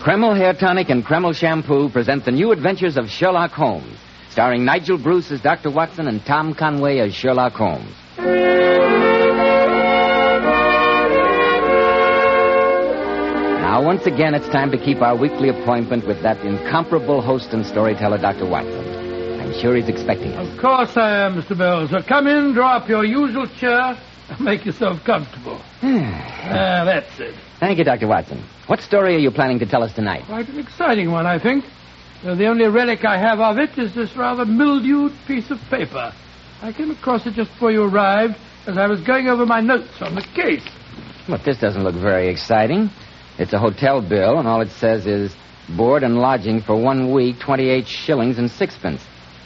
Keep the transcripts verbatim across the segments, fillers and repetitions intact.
Kreml Hair Tonic and Kreml Shampoo present the new adventures of Sherlock Holmes, starring Nigel Bruce as Doctor Watson and Tom Conway as Sherlock Holmes. Now, once again, it's time to keep our weekly appointment with that incomparable host and storyteller, Doctor Watson. I'm sure he's expecting us. Of course I am, Mister Bell. So come in, draw up your usual chair, and make yourself comfortable. Ah, that's it. Thank you, Doctor Watson. What story are you planning to tell us tonight? Quite an exciting one, I think. Uh, the only relic I have of it is this rather mildewed piece of paper. I came across it just before you arrived as I was going over my notes on the case. Look, this doesn't look very exciting. It's a hotel bill, and all it says is board and lodging for one week, twenty-eight shillings and sixpence.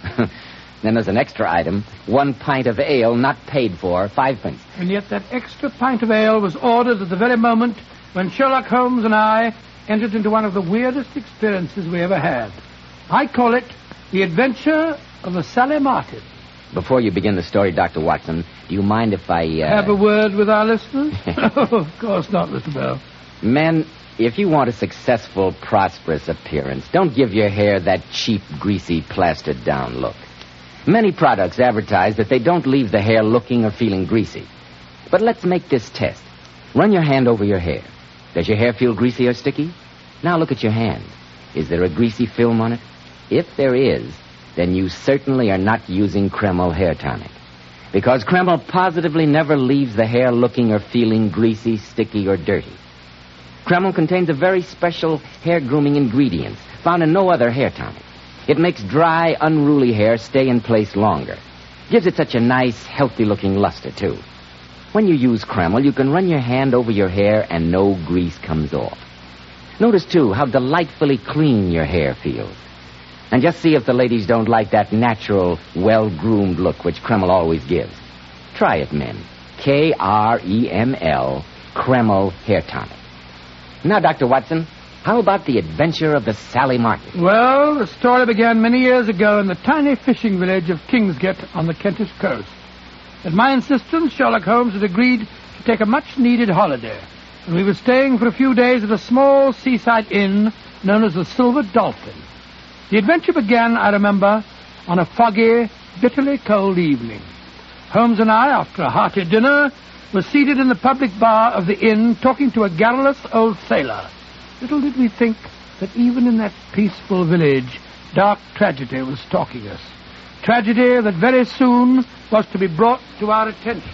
Then there's an extra item, one pint of ale not paid for, fivepence. And yet that extra pint of ale was ordered at the very moment when Sherlock Holmes and I entered into one of the weirdest experiences we ever had. I call it the adventure of the Sally Martin. Before you begin the story, Doctor Watson, do you mind if I... Uh... Have a word with our listeners? Oh, of course not, Mister Bell. Men, if you want a successful, prosperous appearance, don't give your hair that cheap, greasy, plastered-down look. Many products advertise that they don't leave the hair looking or feeling greasy. But let's make this test. Run your hand over your hair. Does your hair feel greasy or sticky? Now look at your hand. Is there a greasy film on it? If there is, then you certainly are not using Kreml Hair Tonic. Because Kreml positively never leaves the hair looking or feeling greasy, sticky, or dirty. Kreml contains a very special hair grooming ingredient found in no other hair tonic. It makes dry, unruly hair stay in place longer. Gives it such a nice, healthy-looking luster, too. When you use Kreml, you can run your hand over your hair and no grease comes off. Notice, too, how delightfully clean your hair feels. And just see if the ladies don't like that natural, well-groomed look which Kreml always gives. Try it, men. K R E M L, Kreml Hair Tonic. Now, Doctor Watson, how about the adventure of the Sally Martin? Well, the story began many years ago in the tiny fishing village of Kingsgate on the Kentish coast. At my insistence, Sherlock Holmes had agreed to take a much-needed holiday, and we were staying for a few days at a small seaside inn known as the Silver Dolphin. The adventure began, I remember, on a foggy, bitterly cold evening. Holmes and I, after a hearty dinner, were seated in the public bar of the inn talking to a garrulous old sailor. Little did we think that even in that peaceful village, dark tragedy was stalking us. Tragedy that very soon was to be brought to our attention.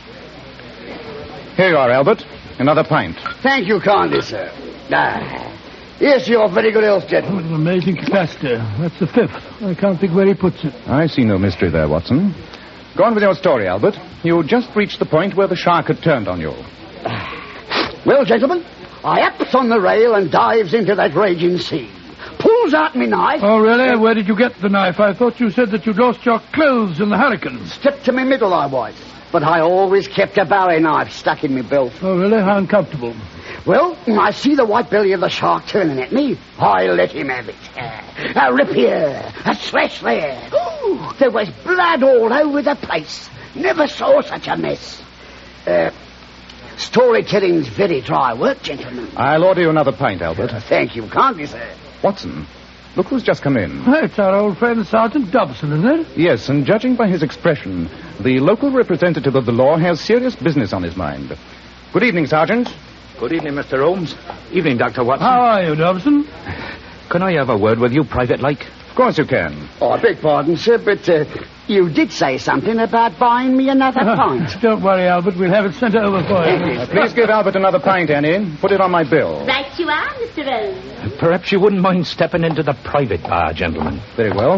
Here you are, Albert. Another pint. Thank you kindly, sir. Ah, here's your very good health, Oh, gentlemen. an amazing capacity. That's the fifth. I can't think where he puts it. I see no mystery there, Watson. Go on with your story, Albert. You just reached the point where the shark had turned on you. Well, gentlemen, I ups on the rail and dives into that raging sea. Pulls out me knife. Oh, really? Where did you get the knife? I thought you said that you'd lost your clothes in the hurricane. Stripped to me middle, I was. But I always kept a bowie knife stuck in me belt. Oh, really? How uncomfortable. Well, I see the white belly of the shark turning at me. I let him have it. Uh, a rip here, a slash there. Ooh, there was blood all over the place. Never saw such a mess. Uh, storytelling's very dry work, gentlemen. I'll order you another pint, Albert. Uh, thank you kindly, sir. Watson, look who's just come in. Oh, it's our old friend Sergeant Dobson, isn't it? Yes, and judging by his expression, the local representative of the law has serious business on his mind. Good evening, Sergeant. Good evening, Mister Holmes. Evening, Doctor Watson. How are you, Dobson? Can I have a word with you, private-like? Of course you can. Oh, I beg pardon, sir, but uh, you did say something about buying me another pint. Don't worry, Albert. We'll have it sent over for you. Uh, please give Albert another pint, Annie. Put it on my bill. Right you are, Mister Holmes. Perhaps you wouldn't mind stepping into the private bar, gentlemen. Very well.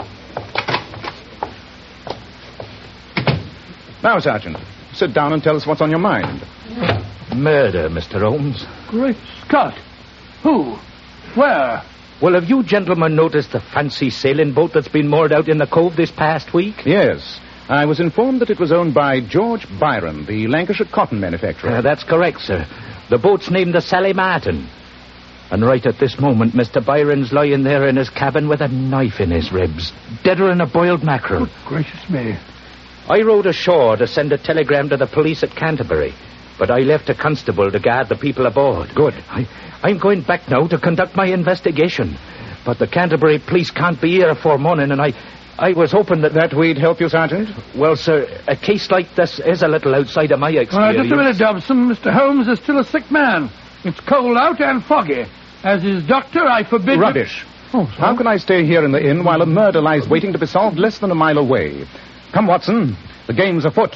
Now, Sergeant, sit down and tell us what's on your mind. Murder, Mister Holmes. Great Scott. Who? Where? Well, have you gentlemen noticed the fancy sailing boat that's been moored out in the cove this past week? Yes. I was informed that it was owned by George Byron, the Lancashire cotton manufacturer. Uh, that's correct, sir. The boat's named the Sally Martin. And right at this moment, Mister Byron's lying there in his cabin with a knife in his ribs, deader than a boiled mackerel. Good gracious me. I rowed ashore to send a telegram to the police at Canterbury. But I left a constable to guard the people aboard. Good. I, I'm going back now to conduct my investigation. But the Canterbury police can't be here afore morning, and I... I was hoping that... That we'd help you, Sergeant? Well, sir, a case like this is a little outside of my Uh, experience. just a minute, Dobson. Mister Holmes is still a sick man. It's cold out and foggy. As his doctor, I forbid... Rubbish. Oh, How can I stay here in the inn while a murder lies waiting to be solved less than a mile away? Come, Watson. The game's afoot.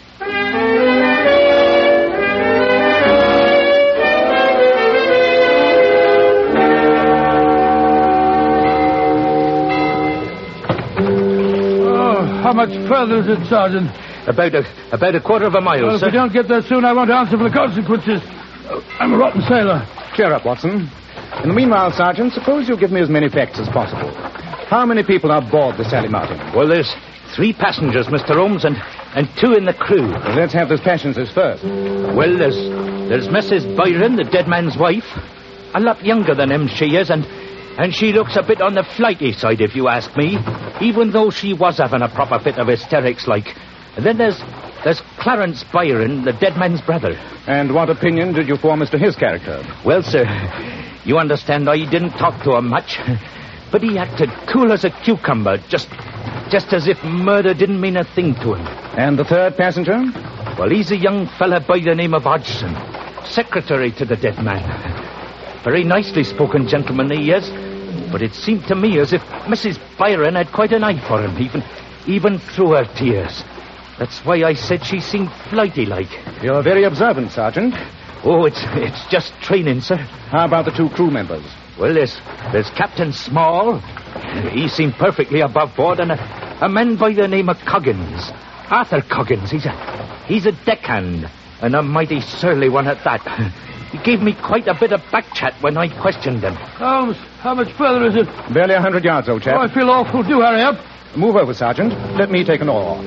How much further is it, Sergeant? About a about a quarter of a mile, Well, if sir. we don't get there soon, I won't answer for the consequences. Oh, I'm a rotten sailor. Cheer up, Watson. In the meanwhile, Sergeant, suppose you give me as many facts as possible. How many people are aboard the Sally Martin? Well, there's three passengers, Mister Holmes, and, and two in the crew. Well, let's have the passengers first. Well, there's there's Missus Byron, the dead man's wife. A lot younger than him, she is, and and she looks a bit on the flighty side, if you ask me, even though she was having a proper fit of hysterics, like. And then there's there's Clarence Byron, the dead man's brother. And what opinion did you form as to his character? Well, sir, you understand I didn't talk to him much, but he acted cool as a cucumber, just just as if murder didn't mean a thing to him. And the third passenger? Well, he's a young fella by the name of Hodgson, secretary to the dead man. Very nicely spoken gentleman he is, but it seemed to me as if Missus Byron had quite an eye for him, even, even through her tears. That's why I said she seemed flighty-like. You're very observant, Sergeant. Oh, it's it's just training, sir. How about the two crew members? Well, there's, there's Captain Small. He seemed perfectly above board, and a, a man by the name of Coggins. Arthur Coggins. He's a, he's a deckhand, and a mighty surly one at that. He gave me quite a bit of back chat when I questioned him. Holmes, how much further is it? Barely a hundred yards, old chap. Oh, I feel awful. Do hurry up. Move over, Sergeant. Let me take an oar.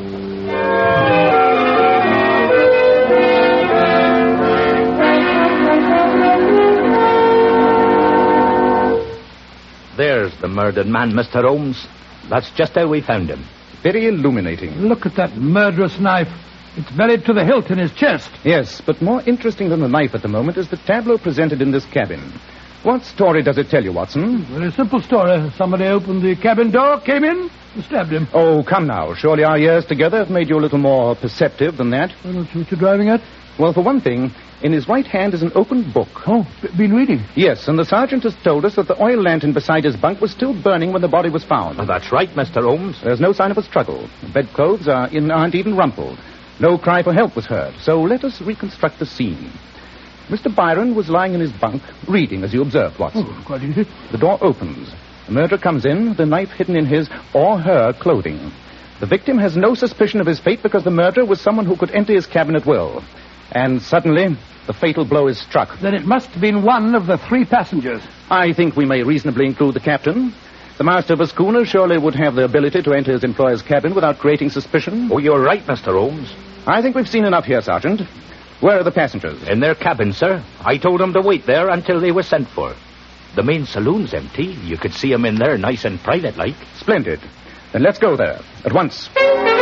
There's the murdered man, Mister Holmes. That's just how we found him. Very illuminating. Look at that murderous knife. It's buried to the hilt in his chest. Yes, but more interesting than the knife at the moment is the tableau presented in this cabin. What story does it tell you, Watson? Very simple story. Somebody opened the cabin door, came in, and stabbed him. Oh, come now. Surely our years together have made you a little more perceptive than that. I don't see what you're driving at. Well, for one thing, in his right hand is an open book. Oh, b- been reading. Yes, and the sergeant has told us that the oil lantern beside his bunk was still burning when the body was found. Well, that's right, Mister Holmes. There's no sign of a struggle. The bedclothes are in, aren't even rumpled. No cry for help was heard. So let us reconstruct the scene. Mister Byron was lying in his bunk, reading, as you observed, Watson. Oh, quite easy. The door opens. The murderer comes in, the knife hidden in his or her clothing. The victim has no suspicion of his fate because the murderer was someone who could enter his cabin at will. And suddenly, the fatal blow is struck. Then it must have been one of the three passengers. I think we may reasonably include the captain. The master of a schooner surely would have the ability to enter his employer's cabin without creating suspicion. Oh, you're right, Mister Holmes. I think we've seen enough here, Sergeant. Where are the passengers? In their cabin, sir. I told them to wait there until they were sent for. The main saloon's empty. You could see 'em in there nice and private-like. Splendid. Then let's go there, at once.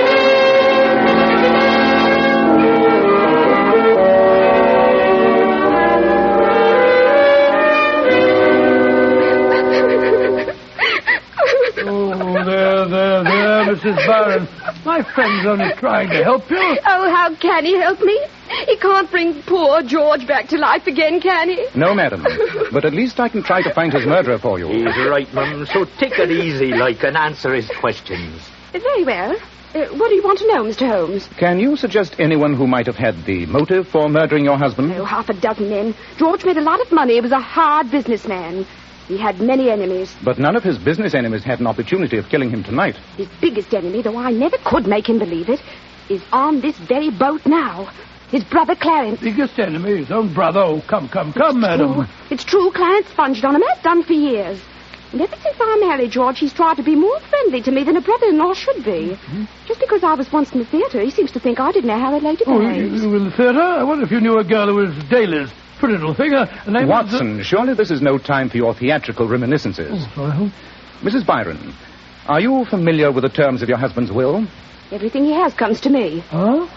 Oh, there, there, there, Missus Byron. My friend's only trying to help you. Oh, how can he help me? He can't bring poor George back to life again, can he? No, madam. But at least I can try to find his murderer for you. He's right, Mum. So take it easy, like, and answer his questions. Very well. Uh, what do you want to know, Mister Holmes? Can you suggest anyone who might have had the motive for murdering your husband? Oh, half a dozen men. George made a lot of money. He was a hard businessman. He had many enemies. But none of his business enemies had an opportunity of killing him tonight. His biggest enemy, though I never could make him believe it, is on this very boat now. His brother Clarence. Biggest enemy, his own brother. Oh, come, come, come, madam. True. It's true, Clarence sponged on him, has done for years. And ever since I married George, he's tried to be more friendly to me than a brother-in-law should be. Mm-hmm. Just because I was once in the theatre, he seems to think I didn't know how they lay to Oh, behave. you, you in the theatre? I wonder if you knew a girl who was Daly's pretty little thing. Her name Watson, was, uh... surely this is no time for your theatrical reminiscences. Oh, sorry. Missus Byron, are you familiar with the terms of your husband's will? Everything he has comes to me. Huh?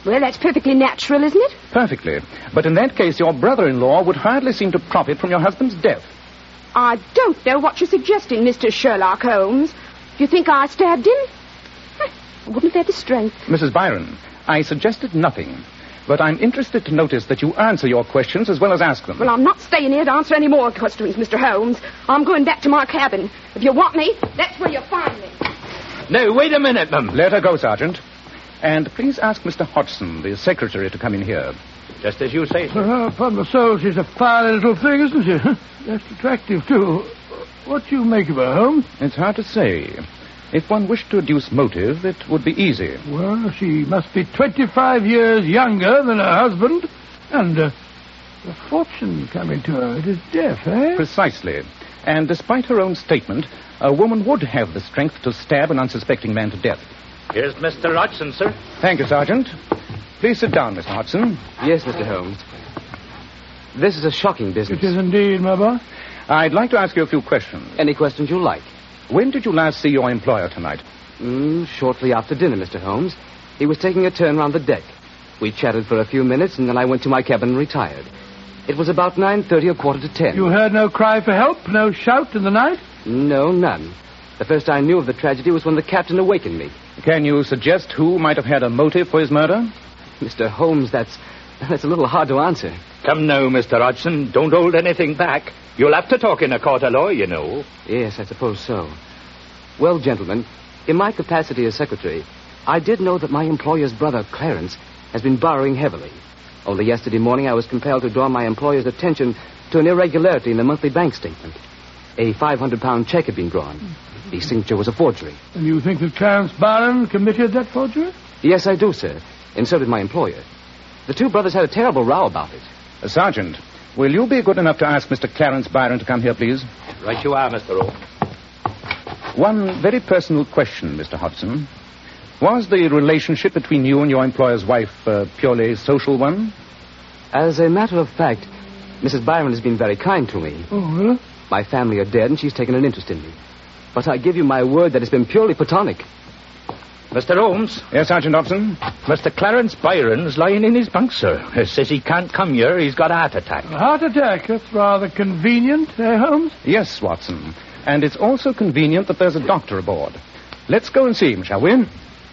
Well, that's perfectly natural, isn't it? Perfectly. But in that case, your brother-in-law would hardly seem to profit from your husband's death. I don't know what you're suggesting, Mister Sherlock Holmes. Do you think I stabbed him? I wouldn't have had the strength. Missus Byron, I suggested nothing. But I'm interested to notice that you answer your questions as well as ask them. Well, I'm not staying here to answer any more questions, Mister Holmes. I'm going back to my cabin. If you want me, that's where you'll find me. No, wait a minute, ma'am. Let her go, Sergeant. And please ask Mister Hodgson, the secretary, to come in here. Just as you say, sir. Uh, upon my soul, she's a fine little thing, isn't she? Just attractive, too. What do you make of her, Holmes? It's hard to say. If one wished to deduce motive, it would be easy. Well, she must be twenty-five years younger than her husband. And uh, the fortune coming to her, it is death, eh? Precisely. And despite her own statement, a woman would have the strength to stab an unsuspecting man to death. Here's Mister Hodgson, sir. Thank you, Sergeant. Please sit down, Mister Hodgson. Yes, Mister Holmes. This is a shocking business. It is indeed, my boy. I'd like to ask you a few questions. Any questions you like. When did you last see your employer tonight? Mm, shortly after dinner, Mister Holmes. He was taking a turn round the deck. We chatted for a few minutes, and then I went to my cabin and retired. It was about nine thirty or quarter to ten. You heard no cry for help, no shout in the night? No, none. The first I knew of the tragedy was when the captain awakened me. Can you suggest who might have had a motive for his murder? Mister Holmes, that's that's a little hard to answer. Come now, Mister Hodgson. Don't hold anything back. You'll have to talk in a court of law, you know. Yes, I suppose so. Well, gentlemen, in my capacity as secretary, I did know that my employer's brother, Clarence, has been borrowing heavily. Only yesterday morning I was compelled to draw my employer's attention to an irregularity in the monthly bank statement. A five hundred pound check had been drawn. The signature was a forgery. And you think that Clarence Byron committed that forgery? Yes, I do, sir. And so did my employer. The two brothers had a terrible row about it. Uh, Sergeant, will you be good enough to ask Mister Clarence Byron to come here, please? Right you are, Mister O. One very personal question, Mister Hodgson. Was the relationship between you and your employer's wife a purely social one? As a matter of fact, Missus Byron has been very kind to me. Oh, really? My family are dead, and she's taken an interest in me. But I give you my word that it's been purely platonic. Mister Holmes. Yes, Sergeant Dobson? Mister Clarence Byron's lying in his bunk, sir. He says he can't come here. He's got a heart attack. A heart attack? That's rather convenient, eh, Holmes? Yes, Watson. And it's also convenient that there's a doctor aboard. Let's go and see him, shall we?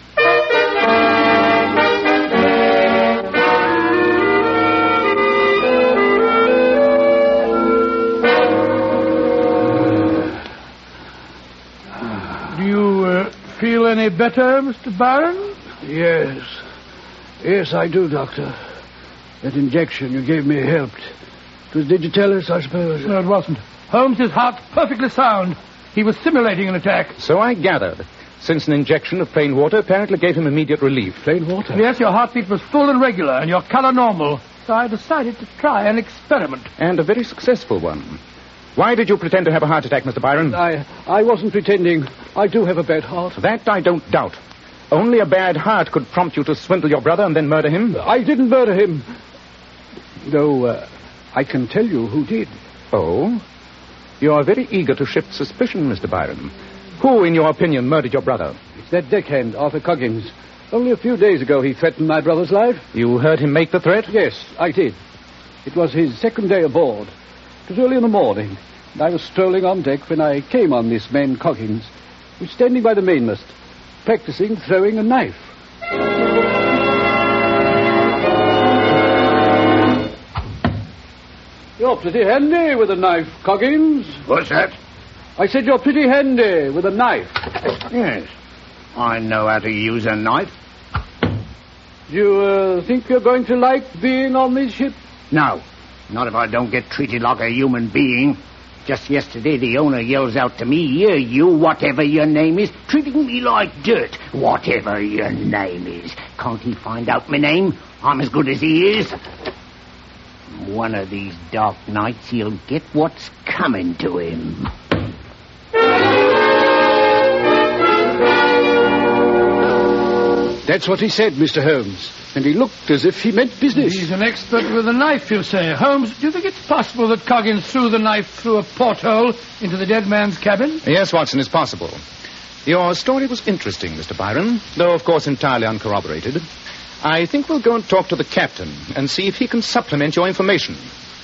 Do you uh, feel any better, Mister Byron? Yes. Yes, I do, Doctor. That injection you gave me helped. It was digitalis, I suppose. No, it wasn't. Holmes's heart's perfectly sound. He was simulating an attack. So I gathered, since an injection of plain water apparently gave him immediate relief. Plain water? Yes, your heartbeat was full and regular, and your color normal. So I decided to try an experiment. And a very successful one. Why did you pretend to have a heart attack, Mister Byron? I, I wasn't pretending. I do have a bad heart. That I don't doubt. Only a bad heart could prompt you to swindle your brother and then murder him. I didn't murder him. Though, uh, I can tell you who did. Oh? You are very eager to shift suspicion, Mister Byron. Who, in your opinion, murdered your brother? It's that deckhand, Arthur Coggins. Only a few days ago he threatened my brother's life. You heard him make the threat? Yes, I did. It was his second day aboard. It was early in the morning, and I was strolling on deck when I came on this man Coggins, who was standing by the mainmast, practicing throwing a knife. You're pretty handy with a knife, Coggins. What's that? I said you're pretty handy with a knife. Yes. I know how to use a knife. Do you uh, think you're going to like being on this ship? No. Not if I don't get treated like a human being. Just yesterday, the owner yells out to me, "Here, you, whatever your name is, treating me like dirt. Whatever your name is. Can't he find out my name? I'm as good as he is." One of these dark nights, he'll get what's coming to him. That's what he said, Mister Holmes. And he looked as if he meant business. He's an expert with a knife, you say. Holmes, do you think it's possible that Coggins threw the knife through a porthole into the dead man's cabin? Yes, Watson, it's possible. Your story was interesting, Mister Byron, though, of course, entirely uncorroborated. I think we'll go and talk to the captain and see if he can supplement your information.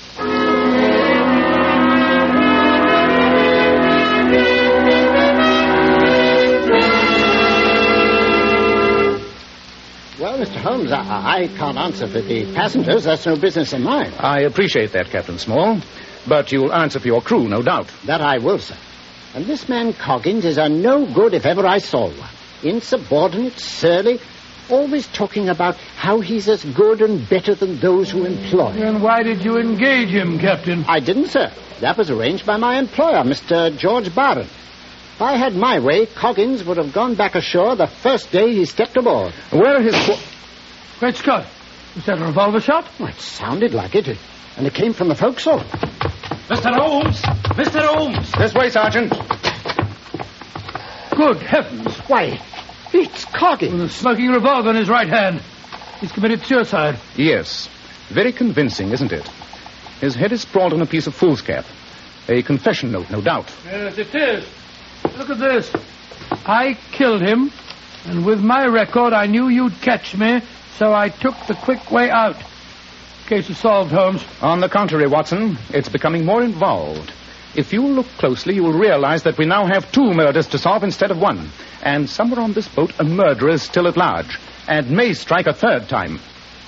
Well, Mister Holmes, I, I can't answer for the passengers. That's no business of mine. I appreciate that, Captain Small. But you'll answer for your crew, no doubt. That I will, sir. And this man Coggins is a no good if ever I saw one. Insubordinate, surly, always talking about how he's as good and better than those who employ him. And why did you engage him, Captain? I didn't, sir. That was arranged by my employer, Mister George Byron. If I had my way, Coggins would have gone back ashore the first day he stepped aboard. Where are his... Qu- Great Scott. Was that a revolver shot? Well, it sounded like it. And it came from the forecastle. Mister Holmes! Mister Holmes! This way, Sergeant. Good heavens. Why, it's Coggins. With a smoking revolver in his right hand. He's committed suicide. Yes. Very convincing, isn't it? His head is sprawled on a piece of foolscap. A confession note, no doubt. Yes, it is. Look at this. I killed him, and with my record, I knew you'd catch me, so I took the quick way out. Case is solved, Holmes. On the contrary, Watson, it's becoming more involved. If you look closely, you will realize that we now have two murders to solve instead of one. And somewhere on this boat, a murderer is still at large, and may strike a third time.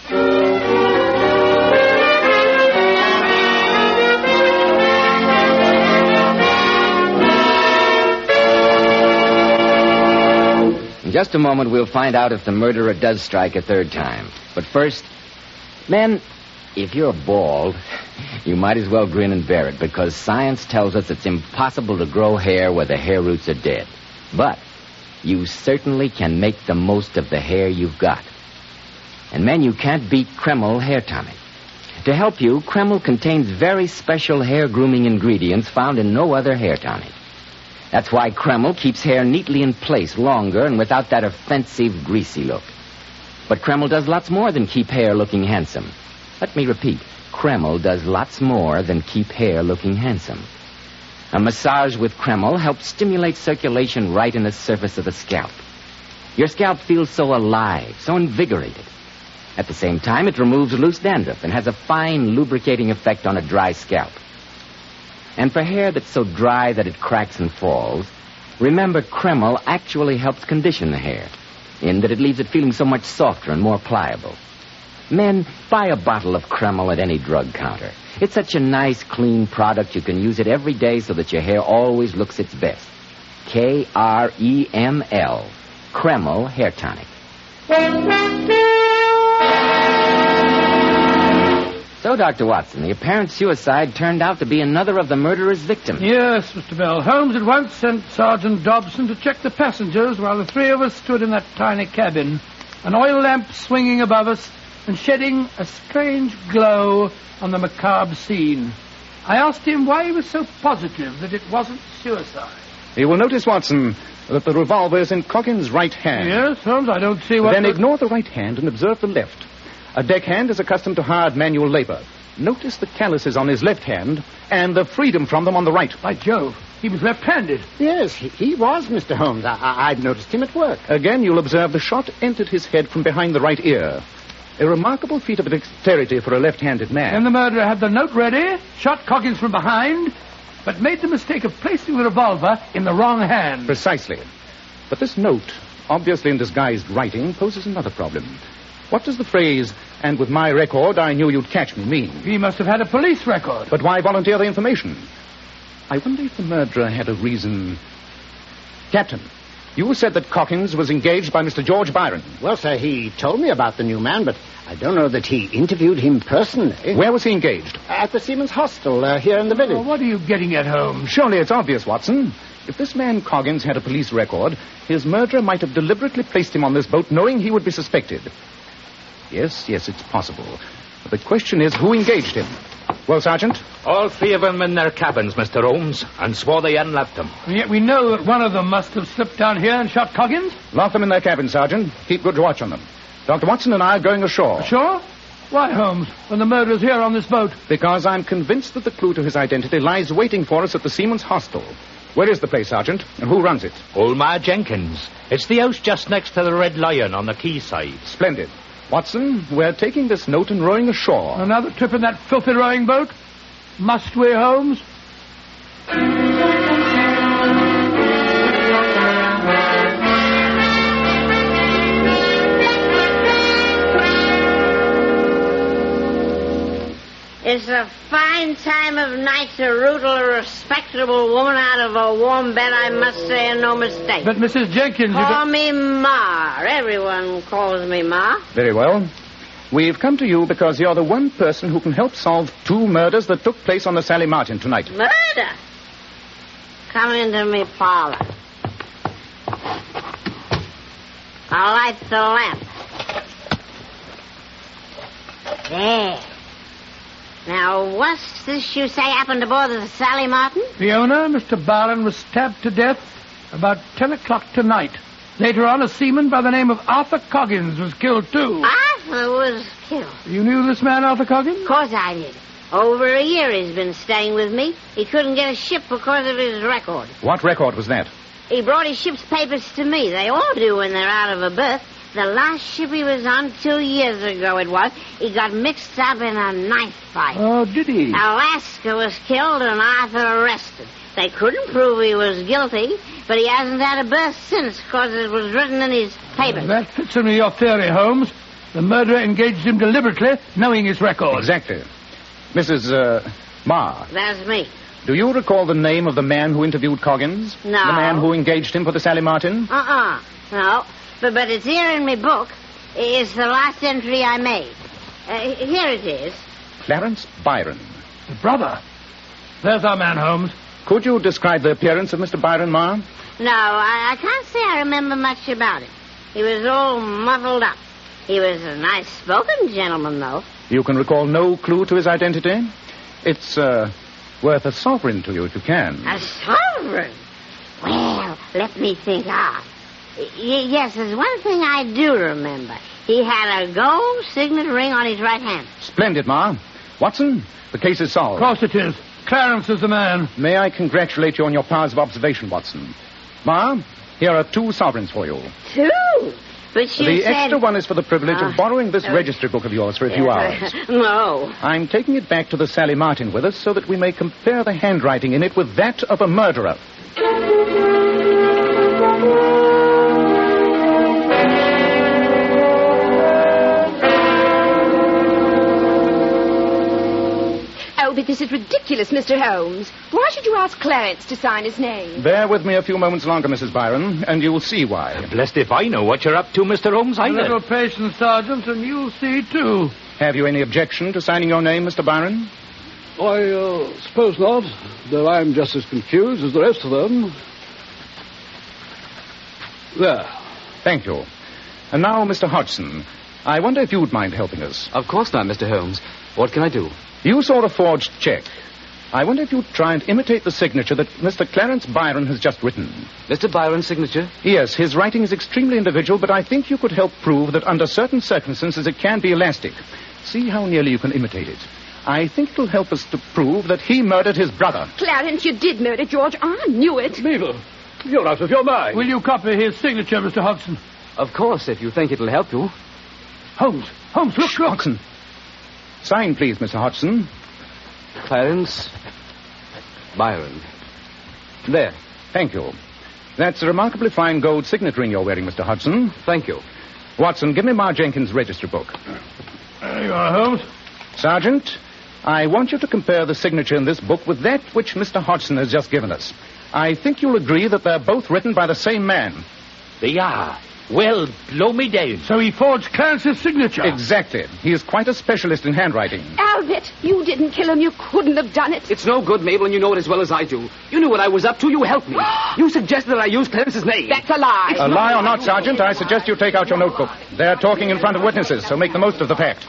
In just a moment, we'll find out if the murderer does strike a third time. But first, men, if you're bald, you might as well grin and bear it, because science tells us it's impossible to grow hair where the hair roots are dead. But you certainly can make the most of the hair you've got. And men, you can't beat Kreml Hair Tonic. To help you, Kreml contains very special hair grooming ingredients found in no other hair tonic. That's why Kreml keeps hair neatly in place longer and without that offensive, greasy look. But Kreml does lots more than keep hair looking handsome. Let me repeat. Kreml does lots more than keep hair looking handsome. A massage with Kreml helps stimulate circulation right in the surface of the scalp. Your scalp feels so alive, so invigorated. At the same time, it removes loose dandruff and has a fine lubricating effect on a dry scalp. And for hair that's so dry that it cracks and falls, remember Kreml actually helps condition the hair, in that it leaves it feeling so much softer and more pliable. Men, buy a bottle of Kreml at any drug counter. It's such a nice, clean product, you can use it every day so that your hair always looks its best. K R E M L. Kreml Hair Tonic. So, Doctor Watson, the apparent suicide turned out to be another of the murderer's victims. Yes, Mister Bell. Holmes at once sent Sergeant Dobson to check the passengers while the three of us stood in that tiny cabin, an oil lamp swinging above us and shedding a strange glow on the macabre scene. I asked him why he was so positive that it wasn't suicide. You will notice, Watson, that the revolver is in Coggins' right hand. Yes, Holmes, I don't see what... Then the... ignore the right hand and observe the left. A deckhand is accustomed to hard manual labor. Notice the calluses on his left hand and the freedom from them on the right. By Jove, he was left-handed. Yes, he, he was, Mister Holmes. I, I, I've noticed him at work. Again, you'll observe the shot entered his head from behind the right ear. A remarkable feat of dexterity for a left-handed man. And the murderer had the note ready, shot Coggins from behind, but made the mistake of placing the revolver in the wrong hand. Precisely. But this note, obviously in disguised writing, poses another problem. What does the phrase, "and with my record, I knew you'd catch me," mean? He must have had a police record. But why volunteer the information? I wonder if the murderer had a reason... Captain, you said that Coggins was engaged by Mister George Byron. Well, sir, he told me about the new man, but I don't know that he interviewed him personally. Where was he engaged? At the Seamen's Hostel uh, here in the village. Oh, what are you getting at, Holmes? Surely it's obvious, Watson. If this man Coggins had a police record, his murderer might have deliberately placed him on this boat knowing he would be suspected. Yes, yes, it's possible. But the question is, who engaged him? Well, Sergeant? All three of them in their cabins, Mister Holmes, and swore they hadn't left them. And yet we know that one of them must have slipped down here and shot Coggins. Lock them in their cabin, Sergeant. Keep good watch on them. Doctor Watson and I are going ashore. Ashore? Why, Holmes, when the murderer's here on this boat? Because I'm convinced that the clue to his identity lies waiting for us at the Seamen's Hostel. Where is the place, Sergeant? And who runs it? Old Ma Jenkins. It's the house just next to the Red Lion on the quayside. Splendid. Watson, we're taking this note and rowing ashore. Another trip in that filthy rowing boat? Must we, Holmes? It's a fine time of night to rootle a respectable woman out of a warm bed, I must say, and no mistake. But, Missus Jenkins... you Call don't- me Ma. Everyone calls me Ma. Very well. We've come to you because you're the one person who can help solve two murders that took place on the Sally Martin tonight. Murder? Come into me parlor. I'll light the lamp. There. Now, what's this you say happened aboard the Sally Martin? The owner, Mister Byron, was stabbed to death about ten o'clock tonight. Later on, a seaman by the name of Arthur Coggins was killed, too. Arthur was killed. You knew this man, Arthur Coggins? Of course I did. Over a year he's been staying with me. He couldn't get a ship because of his record. What record was that? He brought his ship's papers to me. They all do when they're out of a berth. The last ship he was on, two years ago it was, he got mixed up in a knife fight. Oh, did he? Alaska was killed and Arthur arrested. They couldn't prove he was guilty, but he hasn't had a berth since because it was written in his papers. That fits in with your theory, Holmes. The murderer engaged him deliberately, knowing his record. Exactly. Missus Uh, Ma, That's me. do you recall the name of the man who interviewed Coggins? No. The man who engaged him for the Sally Martin? Uh-uh. No. But, but it's here in my book. It's the last entry I made. Uh, here it is. Clarence Byron. The brother. There's our man, Holmes. Could you describe the appearance of Mister Byron, Ma? No, I, I can't say I remember much about him. He was all muddled up. He was a nice-spoken gentleman, though. You can recall no clue to his identity? It's, uh, worth a sovereign to you if you can. A sovereign? Well, let me think hard. Y- yes, there's one thing I do remember. He had a gold signet ring on his right hand. Splendid, Ma. Watson, the case is solved. Of course it is. Clarence is the man. May I congratulate you on your powers of observation, Watson. Ma, here are two sovereigns for you. Two? But you the said... extra one is for the privilege Ah, of borrowing this uh, registry book of yours for a few hours. No. I'm taking it back to the Sally Martin with us so that we may compare the handwriting in it with that of a murderer. Oh, but this is ridiculous, Mister Holmes. Why should you ask Clarence to sign his name? Bear with me a few moments longer, Missus Byron, and you'll see why. Blessed if I know what you're up to, Mister Holmes. A Either. little patience, Sergeant, and you'll see, too. Have you any objection to signing your name, Mister Byron? I uh, suppose not, though I'm just as confused as the rest of them. There. Thank you. And now, Mister Hodgson, I wonder if you'd mind helping us. Of course not, Mister Holmes. What can I do? You saw a forged check. I wonder if you'd try and imitate the signature that Mister Clarence Byron has just written. Mister Byron's signature? Yes, his writing is extremely individual, but I think you could help prove that under certain circumstances it can be elastic. See how nearly you can imitate it. I think it'll help us to prove that he murdered his brother. Clarence, you did murder George. I knew it. Mabel, you're out of your mind. Will you copy his signature, Mister Hodgson? Of course, if you think it'll help you. Holmes, Holmes, look, look. Hodgson. Sign, please, Mister Hodgson. Clarence Byron. There. Thank you. That's a remarkably fine gold signet ring you're wearing, Mister Hodgson. Thank you. Watson, give me Ma Jenkins' register book. There you are, Holmes. Sergeant, I want you to compare the signature in this book with that which Mister Hodgson has just given us. I think you'll agree that they're both written by the same man. They are. Well, blow me down. So he forged Clarence's signature. Exactly. He is quite a specialist in handwriting. Albert, you didn't kill him. You couldn't have done it. It's no good, Mabel, and you know it as well as I do. You knew what I was up to. You helped me. You suggested that I use Clarence's name. That's a lie. A lie or not, Sergeant, I suggest you take out your notebook. They're talking in front of witnesses, so make the most of the fact.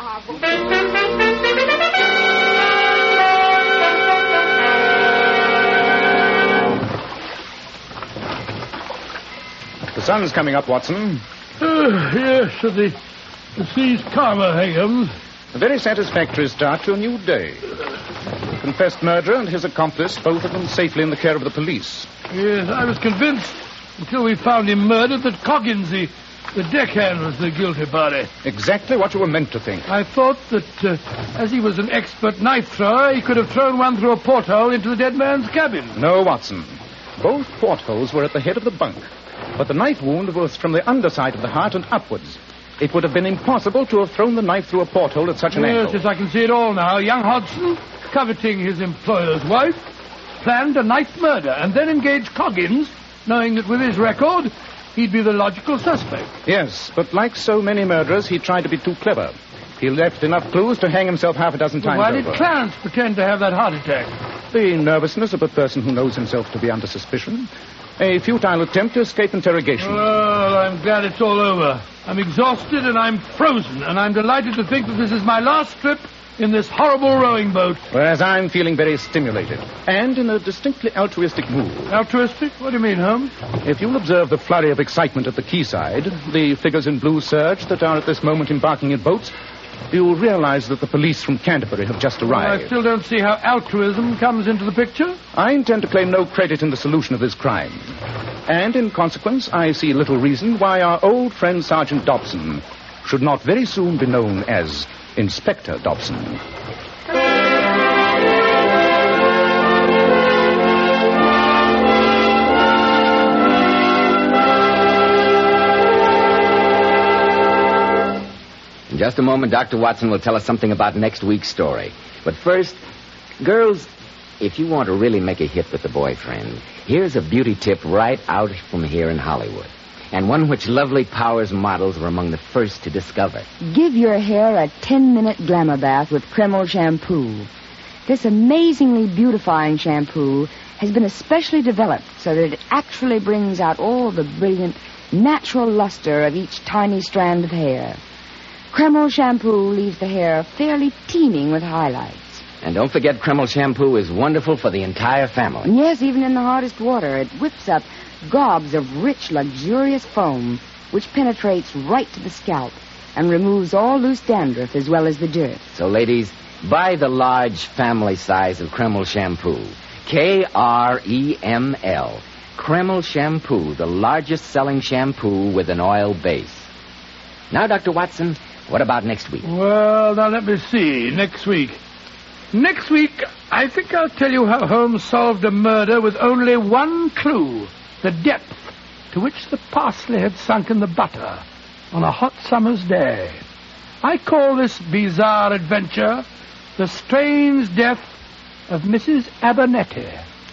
The sun's coming up, Watson. Uh, yes, so the, the sea's calmer, Higgins. A very satisfactory start to a new day. The confessed murderer and his accomplice, both of them safely in the care of the police. Yes, I was convinced until we found him murdered that Coggins, the The deckhand was the guilty party. Exactly what you were meant to think. I thought that, uh, as he was an expert knife thrower, he could have thrown one through a porthole into the dead man's cabin. No, Watson. Both portholes were at the head of the bunk, but the knife wound was from the underside of the heart and upwards. It would have been impossible to have thrown the knife through a porthole at such an yes, angle. Yes, I can see it all now. Young Hodgson, coveting his employer's wife, planned a knife murder and then engaged Coggins, knowing that with his record, he'd be the logical suspect. Yes, but like so many murderers, he tried to be too clever. He left enough clues to hang himself half a dozen well, times why over. Why did Clarence pretend to have that heart attack? The nervousness of a person who knows himself to be under suspicion. A futile attempt to escape interrogation. Well, I'm glad it's all over. I'm exhausted and I'm frozen, and I'm delighted to think that this is my last trip in this horrible rowing boat. Whereas I'm feeling very stimulated, and in a distinctly altruistic mood. Altruistic? What do you mean, Holmes? If you'll observe the flurry of excitement at the quayside, the figures in blue serge that are at this moment embarking in boats, you'll realize that the police from Canterbury have just arrived. Well, I still don't see how altruism comes into the picture. I intend to claim no credit in the solution of this crime. And in consequence, I see little reason why our old friend Sergeant Dobson should not very soon be known as Inspector Dobson. In just a moment, Doctor Watson will tell us something about next week's story. But first, girls, if you want to really make a hit with the boyfriend, here's a beauty tip right out from here in Hollywood. And one which Lovely Powers models were among the first to discover. Give your hair a ten-minute glamour bath with Kreml shampoo. This amazingly beautifying shampoo has been especially developed so that it actually brings out all the brilliant, natural luster of each tiny strand of hair. Kreml shampoo leaves the hair fairly teeming with highlights. And don't forget, Kreml shampoo is wonderful for the entire family. Yes, even in the hardest water, it whips up gobs of rich, luxurious foam, which penetrates right to the scalp and removes all loose dandruff as well as the dirt. So, ladies, buy the large family size of Kreml shampoo. K R E M L. Kreml shampoo, the largest selling shampoo with an oil base. Now, Doctor Watson, what about next week? Well, now let me see. Next week. Next week, I think I'll tell you how Holmes solved a murder with only one clue. The depth to which the parsley had sunk in the butter on a hot summer's day. I call this bizarre adventure The Strange Death of Missus Abernethy.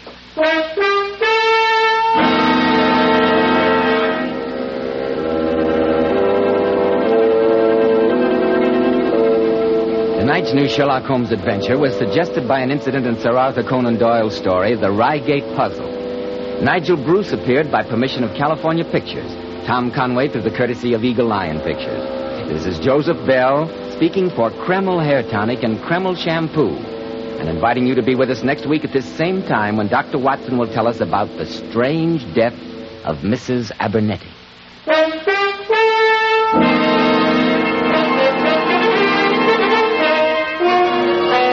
Tonight's new Sherlock Holmes adventure was suggested by an incident in Sir Arthur Conan Doyle's story, The Reigate Puzzle. Nigel Bruce appeared by permission of California Pictures. Tom Conway through the courtesy of Eagle Lion Pictures. This is Joseph Bell speaking for Kreml Hair Tonic and Kreml Shampoo, and inviting you to be with us next week at this same time when Doctor Watson will tell us about the strange death of Missus Abernethy.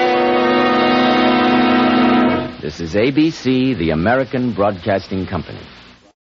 This is A B C, the American Broadcasting Company.